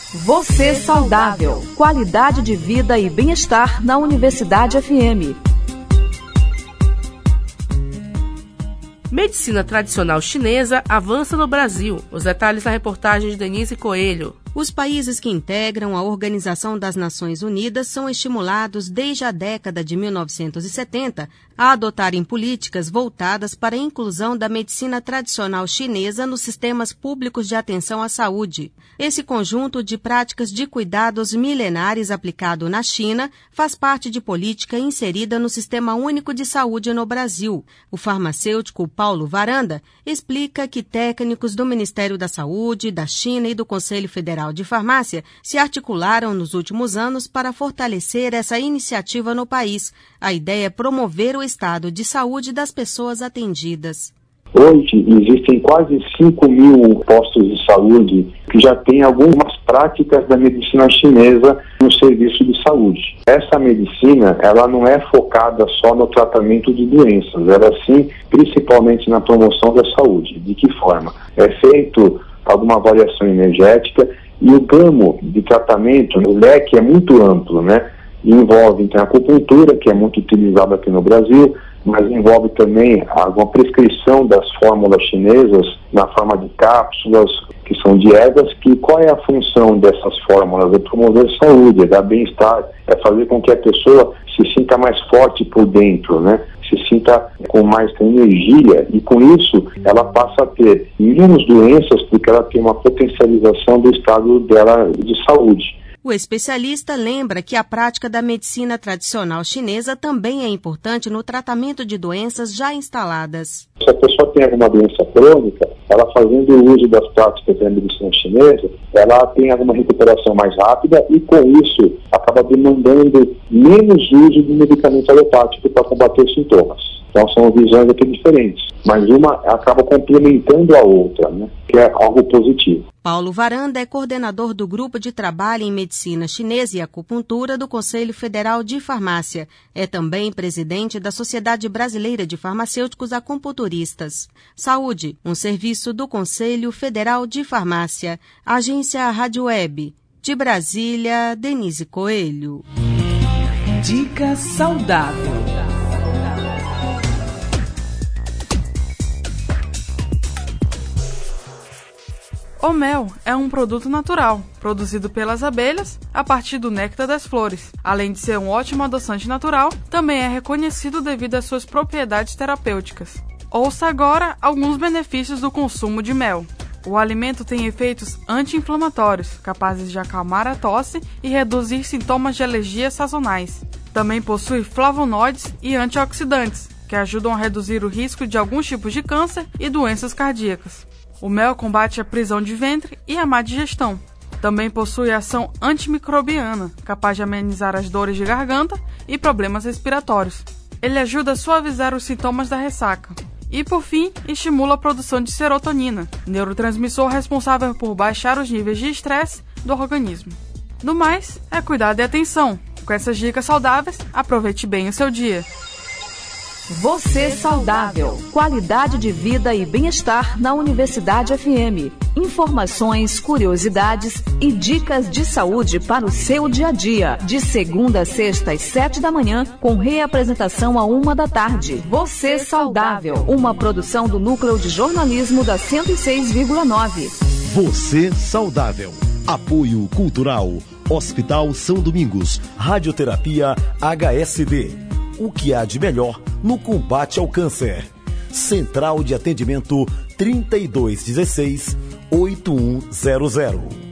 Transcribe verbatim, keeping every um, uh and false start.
Você Saudável. Qualidade de vida e bem-estar na Universidade F M. Medicina tradicional chinesa avança no Brasil. Os detalhes na reportagem de Denise Coelho. Os países que integram a Organização das Nações Unidas são estimulados desde a década de mil novecentos e setenta a adotarem políticas voltadas para a inclusão da medicina tradicional chinesa nos sistemas públicos de atenção à saúde. Esse conjunto de práticas de cuidados milenares aplicado na China faz parte de política inserida no Sistema Único de Saúde no Brasil. O farmacêutico Paulo Varanda explica que técnicos do Ministério da Saúde, da China e do Conselho Federal de Farmácia se articularam nos últimos anos para fortalecer essa iniciativa no país. A ideia é promover o estado de saúde das pessoas atendidas. Hoje existem quase cinco mil postos de saúde que já têm algumas práticas da medicina chinesa no serviço de saúde. Essa medicina, ela não é focada só no tratamento de doenças, ela sim, principalmente na promoção da saúde. De que forma? É feito alguma avaliação energética e o gamo de tratamento, o leque é muito amplo, né? Envolve então, a acupuntura, que é muito utilizada aqui no Brasil, mas envolve também alguma prescrição das fórmulas chinesas na forma de cápsulas, que são de ervas, que qual é a função dessas fórmulas? É promover saúde, é dar bem-estar, é fazer com que a pessoa se sinta mais forte por dentro, né? Se sinta com mais energia e com isso ela passa a ter menos doenças porque ela tem uma potencialização do estado dela de saúde. O especialista lembra que a prática da medicina tradicional chinesa também é importante no tratamento de doenças já instaladas. Se a pessoa tem alguma doença crônica, ela fazendo o uso das práticas da medicina chinesa, ela tem alguma recuperação mais rápida e com isso acaba demandando menos uso de medicamento alopático para combater os sintomas. Então são visões aqui diferentes, mas uma acaba complementando a outra, né? Que é algo positivo. Paulo Varanda é coordenador do Grupo de Trabalho em Medicina Chinesa e Acupuntura do Conselho Federal de Farmácia. É também presidente da Sociedade Brasileira de Farmacêuticos Acupunturistas. Saúde, um serviço do Conselho Federal de Farmácia. Agência Rádio Web. De Brasília, Denise Coelho. Dica saudável. O mel é um produto natural, produzido pelas abelhas a partir do néctar das flores. Além de ser um ótimo adoçante natural, também é reconhecido devido às suas propriedades terapêuticas. Ouça agora alguns benefícios do consumo de mel. O alimento tem efeitos anti-inflamatórios, capazes de acalmar a tosse e reduzir sintomas de alergias sazonais. Também possui flavonoides e antioxidantes, que ajudam a reduzir o risco de alguns tipos de câncer e doenças cardíacas. O mel combate a prisão de ventre e a má digestão. Também possui ação antimicrobiana, capaz de amenizar as dores de garganta e problemas respiratórios. Ele ajuda a suavizar os sintomas da ressaca. E, por fim, estimula a produção de serotonina, neurotransmissor responsável por baixar os níveis de estresse do organismo. No mais, é cuidado e atenção. Com essas dicas saudáveis, aproveite bem o seu dia. Você Saudável. Qualidade de vida e bem-estar na Universidade F M. Informações, curiosidades e dicas de saúde para o seu dia a dia. De segunda a sexta às sete da manhã, com reapresentação à uma da tarde. Você Saudável. Uma produção do Núcleo de Jornalismo da cento e seis vírgula nove. Você Saudável. Apoio Cultural. Hospital São Domingos. Radioterapia H S D. O que há de melhor no combate ao câncer. Central de Atendimento trinta e dois dezesseis, oitenta e um zero zero.